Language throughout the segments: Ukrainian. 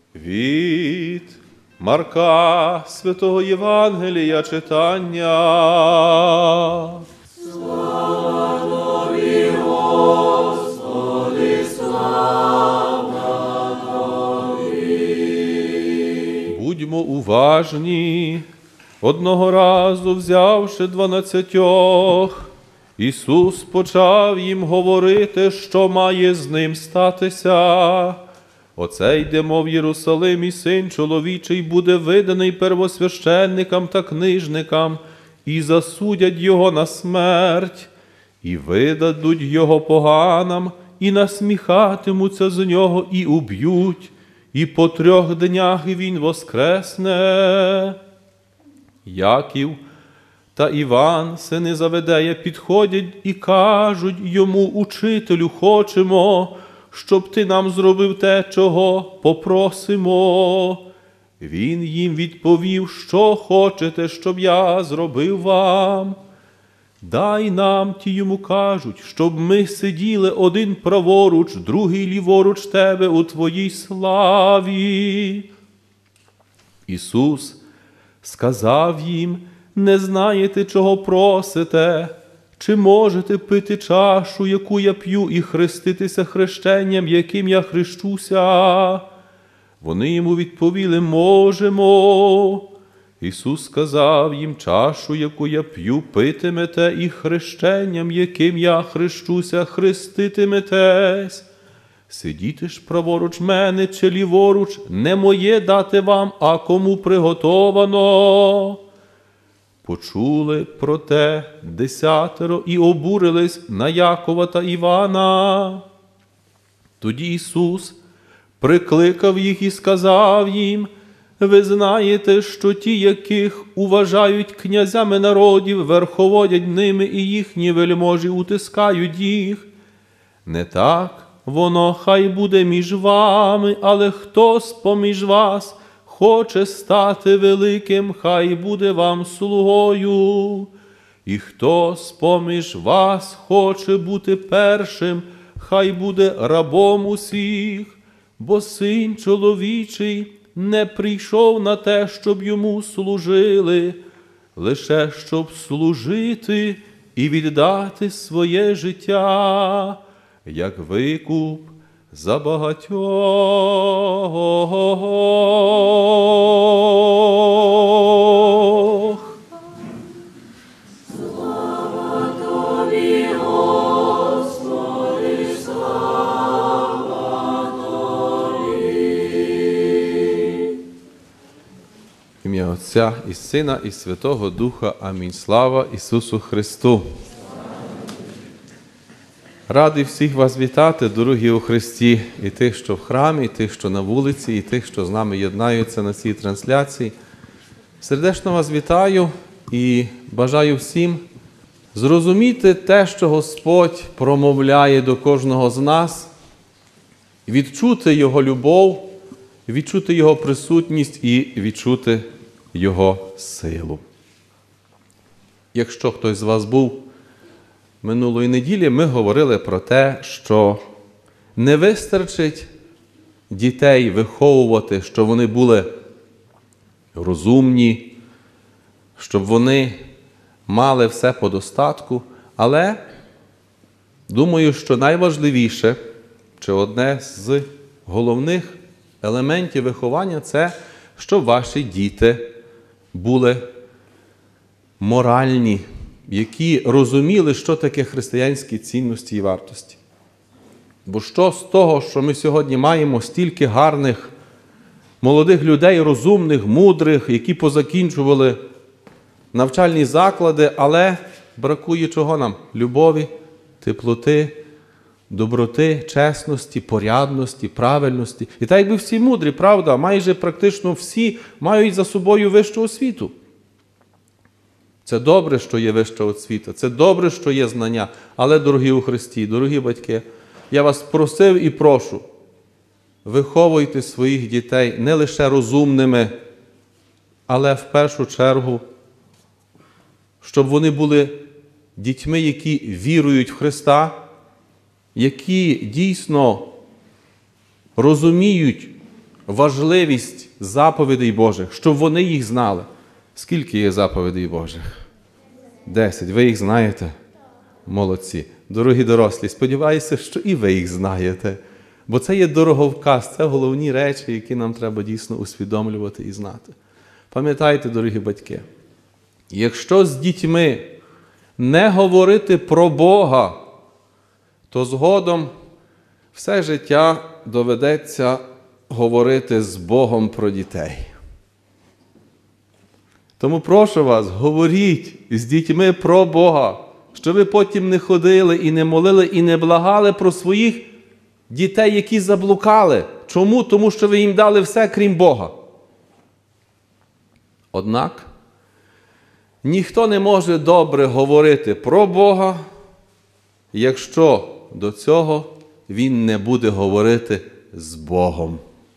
Від Марка Святого Євангелія читання. Слава Тобі, Господи, слава Тобі. Будьмо уважні. Одного разу, взявши 12, Ісус почав їм говорити, що має з ним статися. Оце йдемо в Єрусалим, і Син чоловічий буде виданий первосвященникам та книжникам, і засудять його на смерть, і видадуть його поганам, і насміхатимуться з нього, і уб'ють, і по 3 днях він воскресне. Яків та Іван, сини Заведея, підходять і кажуть йому: Учителю, хочемо, щоб ти нам зробив те, чого попросимо. Він їм відповів: що хочете, щоб я зробив вам? Дай нам, ті йому кажуть, щоб ми сиділи один праворуч, другий ліворуч тебе у твоїй славі. Ісус сказав їм: не знаєте, чого просите? Чи можете пити чашу, яку я п'ю, і хреститися хрещенням, яким я хрещуся? Вони йому відповіли: можемо. Ісус сказав їм: чашу, яку я п'ю, питимете, і хрещенням, яким я хрещуся, хреститиметесь. Сидіти ж праворуч мене чи ліворуч, не моє дати вам, а кому приготовано. Почули про те 10 і обурились на Якова та Івана. Тоді Ісус прикликав їх і сказав їм: ви знаєте, що ті, яких уважають князями народів, верховодять ними, і їхні вельможі утискають їх. Не так воно хай буде між вами, але хто з-поміж вас хоче стати великим, хай буде вам слугою. І хто з-поміж вас хоче бути першим, хай буде рабом усіх. Бо Син чоловічий не прийшов на те, щоб йому служили, лише щоб служити і віддати своє життя, як викуп за багатьох. Слава Тобі, Господи, слава Тобі. В ім'я Отця і Сина, і Святого Духа. Амінь. Слава Ісусу Христу! Радий всіх вас вітати, дорогі у Христі, і тих, що в храмі, і тих, що на вулиці, і тих, що з нами єднаються на цій трансляції. Сердечно вас вітаю і бажаю всім зрозуміти те, що Господь промовляє до кожного з нас, відчути Його любов, відчути Його присутність і відчути Його силу. Якщо хтось з вас був минулої неділі, ми говорили про те, що не вистачить дітей виховувати, щоб вони були розумні, щоб вони мали все по достатку, але думаю, що найважливіше, чи одне з головних елементів виховання – це, щоб ваші діти були моральні, які розуміли, що таке християнські цінності і вартості. Бо що з того, що ми сьогодні маємо стільки гарних молодих людей, розумних, мудрих, які позакінчували навчальні заклади, але бракує чого нам? Любові, теплоти, доброти, чесності, порядності, правильності. І так якби всі мудрі, правда, майже практично всі мають за собою вищу освіту. Це добре, що є вища освіта, це добре, що є знання, але, дорогі у Христі, дорогі батьки, я вас просив і прошу, виховуйте своїх дітей не лише розумними, але в першу чергу, щоб вони були дітьми, які вірують в Христа, які дійсно розуміють важливість заповідей Божих, щоб вони їх знали. Скільки є заповідей Божих? 10. Ви їх знаєте? Молодці. Дорогі дорослі, сподіваюся, що і ви їх знаєте. Бо це є дороговказ, це головні речі, які нам треба дійсно усвідомлювати і знати. Пам'ятайте, дорогі батьки, якщо з дітьми не говорити про Бога, то згодом все життя доведеться говорити з Богом про дітей. Тому прошу вас, говоріть з дітьми про Бога, щоб ви потім не ходили і не молили, і не благали про своїх дітей, які заблукали. Чому? Тому що ви їм дали все, крім Бога. Однак, ніхто не може добре говорити про Бога, якщо до цього він не буде говорити з Богом.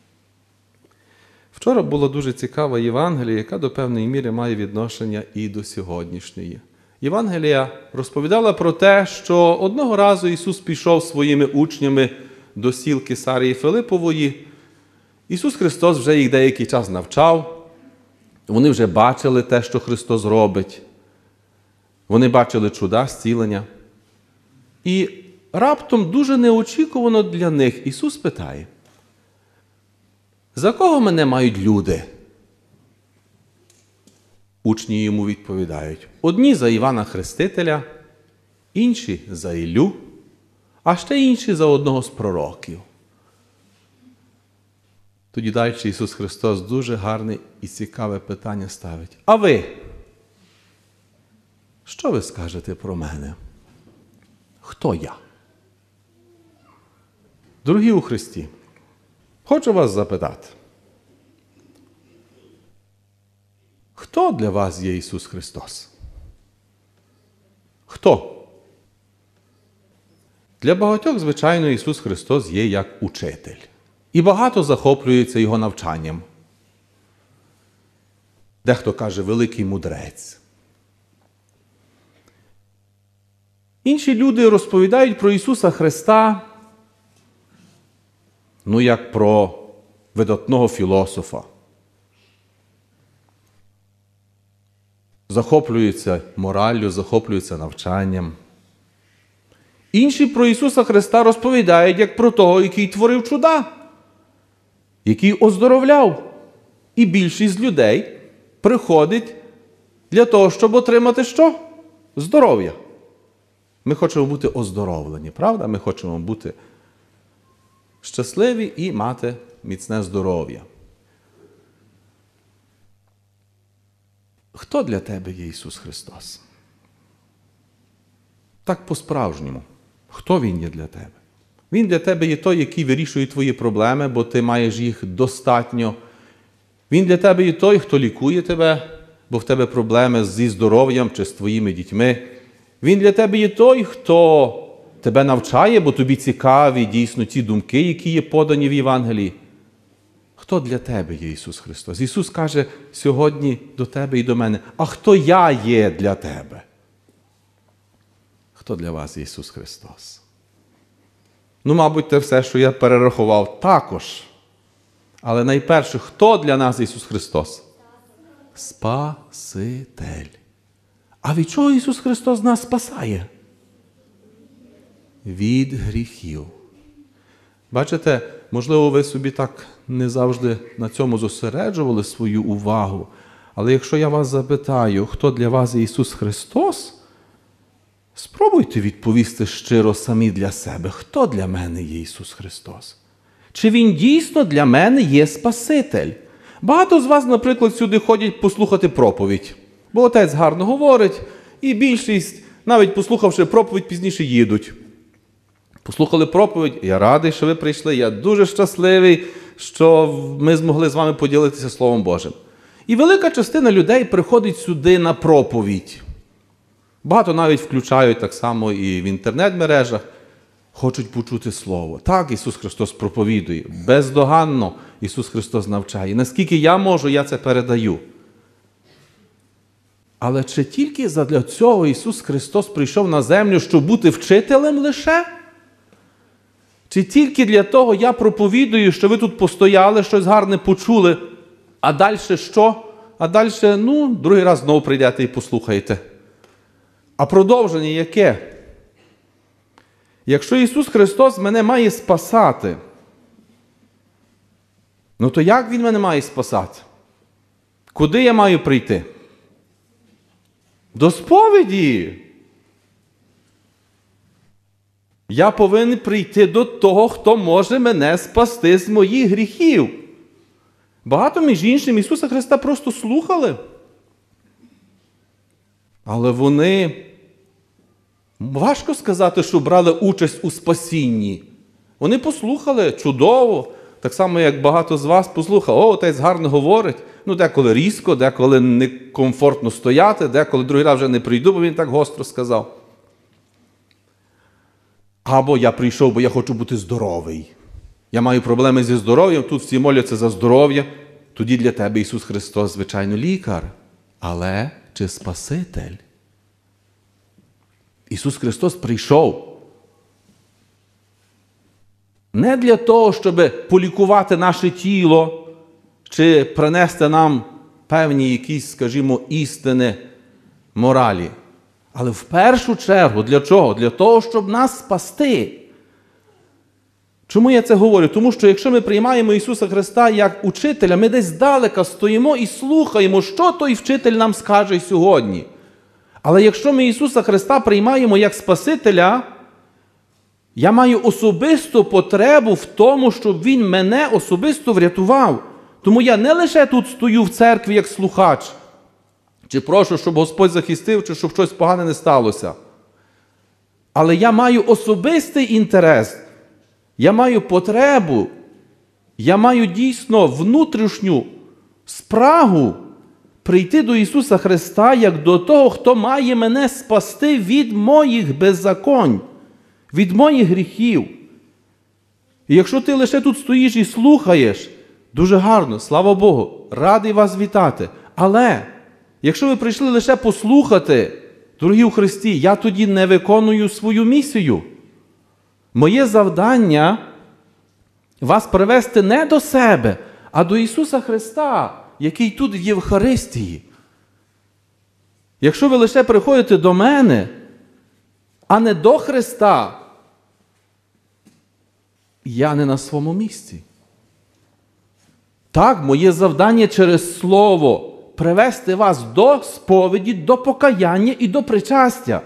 Вчора була дуже цікава Євангелія, яка до певної міри має відношення і до сьогоднішньої. Євангелія розповідала про те, що одного разу Ісус пішов своїми учнями до сіл Кесарії Филипової. Ісус Христос вже їх деякий час навчав. Вони вже бачили те, що Христос робить. Вони бачили чуда, зцілення. І раптом дуже неочікувано для них Ісус питає: «За кого мене мають люди?» Учні йому відповідають: одні за Івана Хрестителя, інші за Іллю, а ще інші за одного з пророків. Тоді далі Ісус Христос дуже гарне і цікаве питання ставить: а ви? Що ви скажете про мене? Хто я? Дорогі у Христі, хочу вас запитати, хто для вас є Ісус Христос? Хто? Для багатьох, звичайно, Ісус Христос є як учитель. І багато захоплюється Його навчанням. Дехто каже великий мудрець. Інші люди розповідають про Ісуса Христа, як про видатного філософа. Захоплюються мораллю, захоплюються навчанням. Інші про Ісуса Христа розповідають як про того, який творив чуда, який оздоровляв. І більшість людей приходить для того, щоб отримати що? Здоров'я. Ми хочемо бути оздоровлені, правда? Ми хочемо бути щасливі і мати міцне здоров'я. Хто для тебе є Ісус Христос? Так по-справжньому. Хто Він є для тебе? Він для тебе є той, який вирішує твої проблеми, бо ти маєш їх достатньо. Він для тебе є той, хто лікує тебе, бо в тебе проблеми зі здоров'ям чи з твоїми дітьми. Він для тебе є той, хто тебе навчає, бо тобі цікаві дійсно ті думки, які є подані в Євангелії. Хто для тебе є Ісус Христос? Ісус каже сьогодні до тебе і до мене: а хто я є для тебе? Хто для вас є Ісус Христос? Мабуть, те все, що я перерахував, також. Але найперше, хто для нас Ісус Христос? Спаситель. А від чого Ісус Христос нас спасає? Від гріхів. Бачите, можливо, ви собі так не завжди на цьому зосереджували свою увагу, але якщо я вас запитаю, хто для вас є Ісус Христос, спробуйте відповісти щиро самі для себе, хто для мене є Ісус Христос? Чи Він дійсно для мене є Спаситель? Багато з вас, наприклад, сюди ходять послухати проповідь, бо отець гарно говорить, і більшість, навіть послухавши проповідь, пізніше їдуть. Послухали проповідь, я радий, що ви прийшли, я дуже щасливий, що ми змогли з вами поділитися Словом Божим. І велика частина людей приходить сюди на проповідь. Багато навіть включають так само і в інтернет-мережах, хочуть почути Слово. Так, Ісус Христос проповідує, бездоганно Ісус Христос навчає. Наскільки я можу, я це передаю. Але чи тільки задля цього Ісус Христос прийшов на землю, щоб бути вчителем лише? Чи тільки для того я проповідую, що ви тут постояли, щось гарне почули, а далі що? А далі, другий раз знову прийдете і послухаєте. А продовження яке? Якщо Ісус Христос мене має спасати, то як Він мене має спасати? Куди я маю прийти? До сповіді. Я повинен прийти до того, хто може мене спасти з моїх гріхів. Багато, між іншим, Ісуса Христа просто слухали. Але вони, важко сказати, що брали участь у спасінні. Вони послухали чудово, так само, як багато з вас послухали. Отець гарно говорить. Деколи різко, деколи некомфортно стояти, деколи другий раз вже не прийду, бо він так гостро сказав. Або я прийшов, бо я хочу бути здоровий. Я маю проблеми зі здоров'ям, тут всі моляться за здоров'я. Тоді для тебе Ісус Христос, звичайно, лікар. Але чи Спаситель? Ісус Христос прийшов не для того, щоб полікувати наше тіло, чи принести нам певні якісь, скажімо, істини моралі. Але в першу чергу, для чого? Для того, щоб нас спасти. Чому я це говорю? Тому що якщо ми приймаємо Ісуса Христа як учителя, ми десь здалека стоїмо і слухаємо, що той вчитель нам скаже сьогодні. Але якщо ми Ісуса Христа приймаємо як Спасителя, я маю особисту потребу в тому, щоб Він мене особисто врятував. Тому я не лише тут стою в церкві як слухач, чи прошу, щоб Господь захистив, чи щоб щось погане не сталося. Але я маю особистий інтерес, я маю потребу, я маю дійсно внутрішню спрагу прийти до Ісуса Христа як до того, хто має мене спасти від моїх беззаконь, від моїх гріхів. І якщо ти лише тут стоїш і слухаєш, дуже гарно, слава Богу, радий вас вітати. Але якщо ви прийшли лише послухати, дорогі у Христі, я тоді не виконую свою місію. Моє завдання – вас привести не до себе, а до Ісуса Христа, який тут в Євхаристії. Якщо ви лише приходите до мене, а не до Христа, я не на своєму місці. Так, моє завдання через Слово – привести вас до сповіді, до покаяння і до причастя.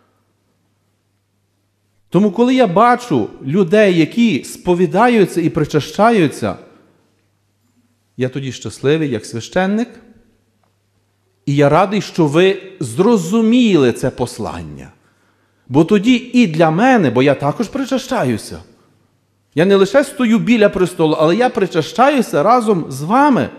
Тому коли я бачу людей, які сповідаються і причащаються, я тоді щасливий, як священник, і я радий, що ви зрозуміли це послання. Бо тоді і для мене, бо я також причащаюся. Я не лише стою біля престолу, але я причащаюся разом з вами.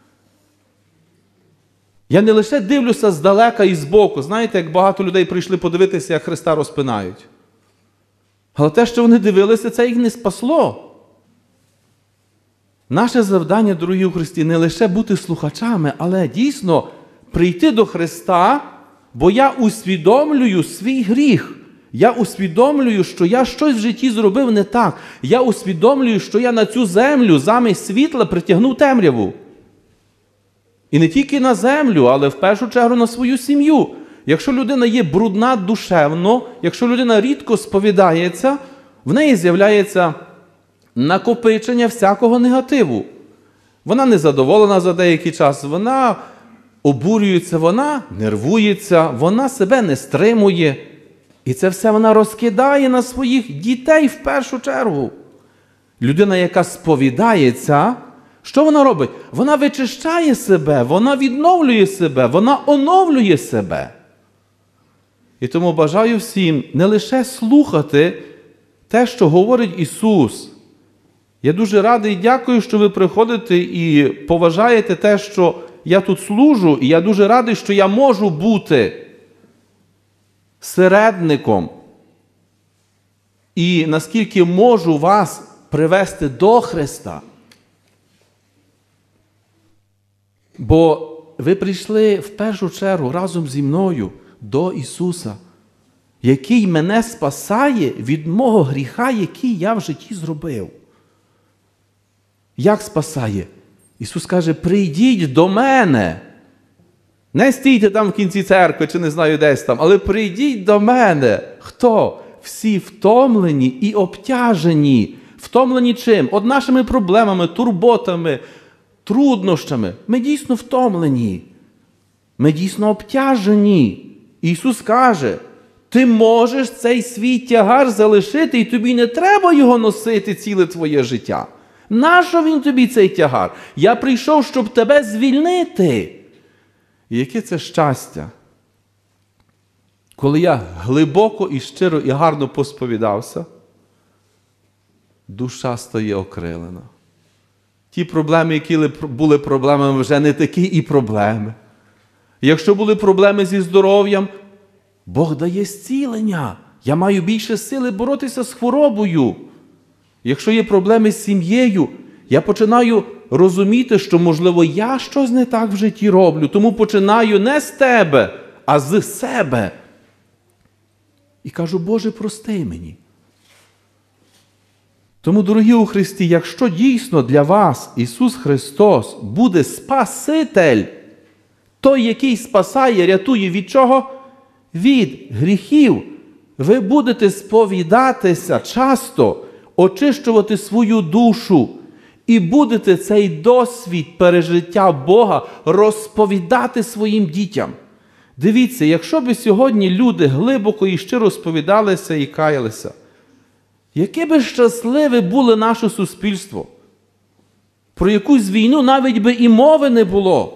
Я не лише дивлюся здалека і збоку. Знаєте, як багато людей прийшли подивитися, як Христа розпинають. Але те, що вони дивилися, це їх не спасло. Наше завдання, дорогі у Христі, не лише бути слухачами, але дійсно прийти до Христа, бо я усвідомлюю свій гріх. Я усвідомлюю, що я щось в житті зробив не так. Я усвідомлюю, що я на цю землю замість світла притягнув темряву. І не тільки на землю, але в першу чергу на свою сім'ю. Якщо людина є брудна душевно, якщо людина рідко сповідається, в неї з'являється накопичення всякого негативу. Вона незадоволена за деякий час, вона обурюється, вона нервується, вона себе не стримує. І це все вона розкидає на своїх дітей в першу чергу. Людина, яка сповідається, що вона робить? Вона вичищає себе, вона відновлює себе, вона оновлює себе. І тому бажаю всім не лише слухати те, що говорить Ісус. Я дуже радий і дякую, що ви приходите і поважаєте те, що я тут служу, і я дуже радий, що я можу бути середником. І наскільки можу вас привести до Христа. Бо ви прийшли в першу чергу разом зі мною до Ісуса. який мене спасає від мого гріха, який я в житті зробив. Як спасає? Ісус каже, прийдіть до мене. Не стійте там в кінці церкви, чи не знаю десь там, але прийдіть до мене. Хто? Всі втомлені і обтяжені. Втомлені чим? От нашими проблемами, турботами, труднощами. Ми дійсно втомлені. Ми дійсно обтяжені. Ісус каже, ти можеш цей свій тягар залишити, і тобі не треба його носити ціле твоє життя. Нащо він тобі цей тягар? Я прийшов, щоб тебе звільнити. І яке це щастя, коли я глибоко і щиро і гарно посповідався, душа стає окрилена. Ті проблеми, які були проблемами, вже не такі і проблеми. Якщо були проблеми зі здоров'ям, Бог дає зцілення. Я маю більше сили боротися з хворобою. Якщо є проблеми з сім'єю, я починаю розуміти, що, можливо, я щось не так в житті роблю, тому починаю не з тебе, а з себе. І кажу, Боже, прости мені. Тому, дорогі у Христі, якщо дійсно для вас Ісус Христос буде Спаситель, той, який спасає, рятує від чого? Від гріхів. Ви будете сповідатися часто, очищувати свою душу і будете цей досвід пережиття Бога розповідати своїм дітям. Дивіться, якщо б сьогодні люди глибоко і щиро сповідалися і каялися, яке би щасливе було наше суспільство? Про якусь війну навіть би і мови не було.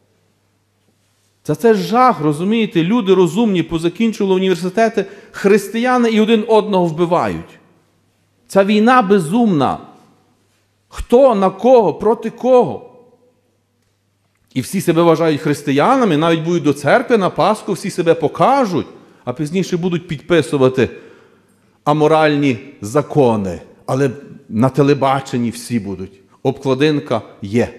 Це жах, розумієте? Люди розумні, позакінчували університети, християни і один одного вбивають. Ця війна безумна. Хто, на кого, проти кого? І всі себе вважають християнами, навіть будуть до церкви на Пасху, всі себе покажуть, а пізніше будуть підписувати аморальні закони. Але на телебаченні всі будуть. Обкладинка є.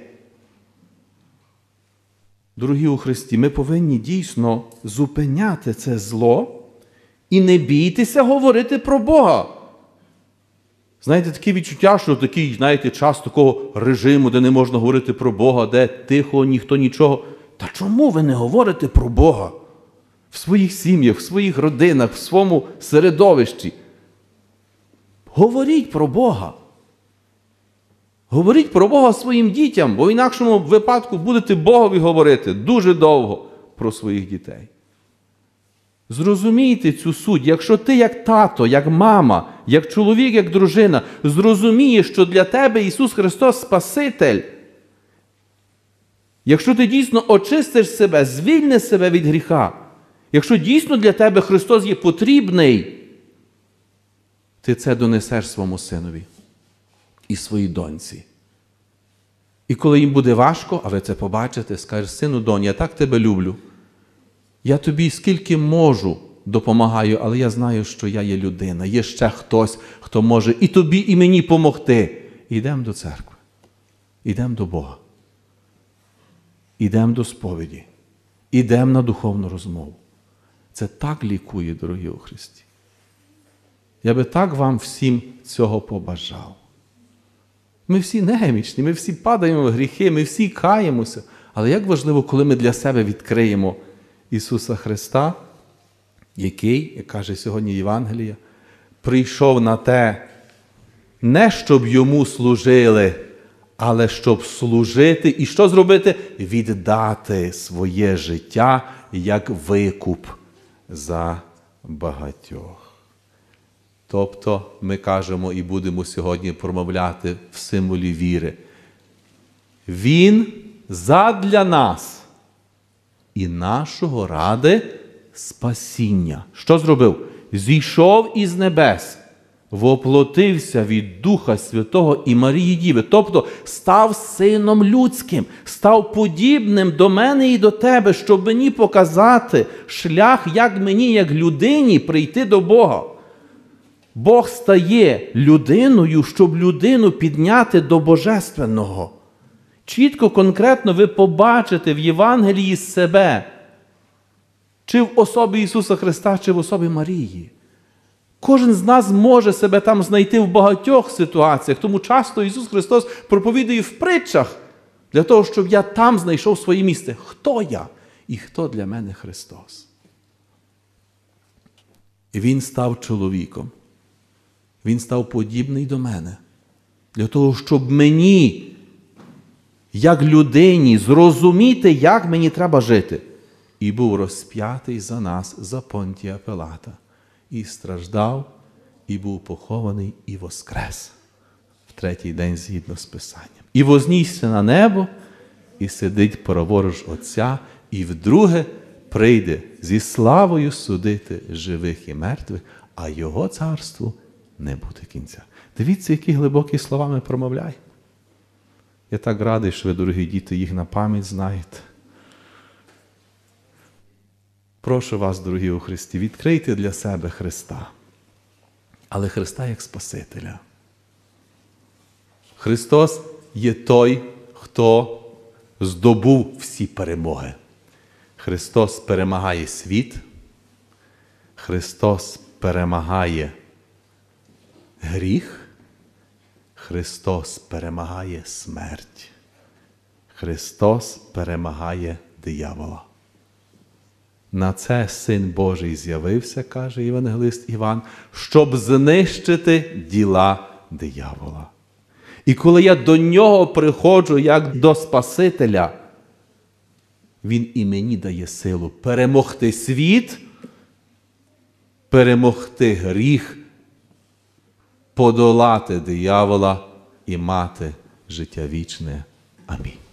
Дорогі у Христі, ми повинні дійсно зупиняти це зло і не бійтеся говорити про Бога. Знаєте, таке відчуття, що такий, знаєте, час такого режиму, де не можна говорити про Бога, де тихо, ніхто нічого. Та чому ви не говорите про Бога? В своїх сім'ях, в своїх родинах, в своєму середовищі. Говоріть про Бога. Говоріть про Бога своїм дітям, бо в інакшому випадку будете Богові говорити дуже довго про своїх дітей. Зрозумійте цю суть. Якщо ти як тато, як мама, як чоловік, як дружина, зрозумієш, що для тебе Ісус Христос Спаситель, якщо ти дійсно очистиш себе, звільниш себе від гріха, якщо дійсно для тебе Христос є потрібний, ти це донесеш своєму синові і своїй доньці. І коли їм буде важко, а ви це побачите, скажеш, сину, донь, я так тебе люблю. Я тобі скільки можу допомагаю, але я знаю, що я є людина. Є ще хтось, хто може і тобі, і мені помогти. Ідемо до церкви. Ідемо до Бога. Ідемо до сповіді. Ідемо на духовну розмову. Це так лікує, дорогі у Христі. Я би так вам всім цього побажав. Ми всі немічні, ми всі падаємо в гріхи, ми всі каємося. Але як важливо, коли ми для себе відкриємо Ісуса Христа, який, як каже сьогодні Євангелія, прийшов на те, не щоб йому служили, але щоб служити і що зробити? Віддати своє життя як викуп за багатьох. Тобто ми кажемо і будемо сьогодні промовляти в символі віри. Він задля нас і нашого ради спасіння. Що зробив? Зійшов із небес, воплотився від Духа Святого і Марії Діви. Тобто став сином людським, став подібним до мене і до тебе, щоб мені показати шлях, як мені, як людині, прийти до Бога. Бог стає людиною, щоб людину підняти до Божественного. Чітко, конкретно ви побачите в Євангелії себе. Чи в особі Ісуса Христа, чи в особі Марії. Кожен з нас може себе там знайти в багатьох ситуаціях, тому часто Ісус Христос проповідує в притчах, для того, щоб я там знайшов своє місце. Хто я і хто для мене Христос? І Він став чоловіком. Він став подібний до мене. Для того, щоб мені, як людині, зрозуміти, як мені треба жити. І був розп'ятий за нас, за Понтія Пилата. І страждав, і був похований, і воскрес. В третій день згідно з Писанням. І вознісся на небо, і сидить праворуч Отця, і вдруге прийде зі славою судити живих і мертвих, а Його царству не буде кінця. Дивіться, які глибокі слова ми промовляємо. Я так радий, що ви, дорогі діти, їх на пам'ять знаєте. Прошу вас, дорогі у Христі, відкрийте для себе Христа. Але Христа як Спасителя. Христос є той, хто здобув всі перемоги. Христос перемагає світ. Христос перемагає гріх. Христос перемагає смерть. Христос перемагає диявола. На це Син Божий з'явився, каже євангелист Іван, щоб знищити діла диявола. І коли я до Нього приходжу як до Спасителя, Він і мені дає силу перемогти світ, перемогти гріх, подолати диявола і мати життя вічне. Амінь.